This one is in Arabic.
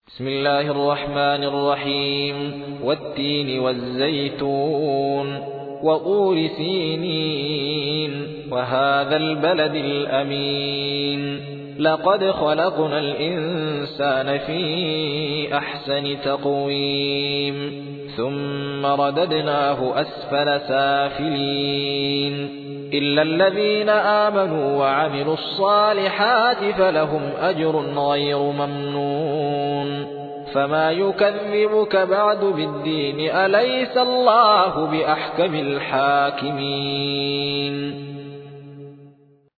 بسم الله الرحمن الرحيم والتين والزيتون وطور سينين وهذا البلد الأمين لقد خلقنا الإنسان في أحسن تقويم ثم رددناه أسفل سافلين إلا الذين آمنوا وعملوا الصالحات فلهم أجر غير ممنون فما يكذبك بعد بالدين أليس الله بأحكم الحاكمين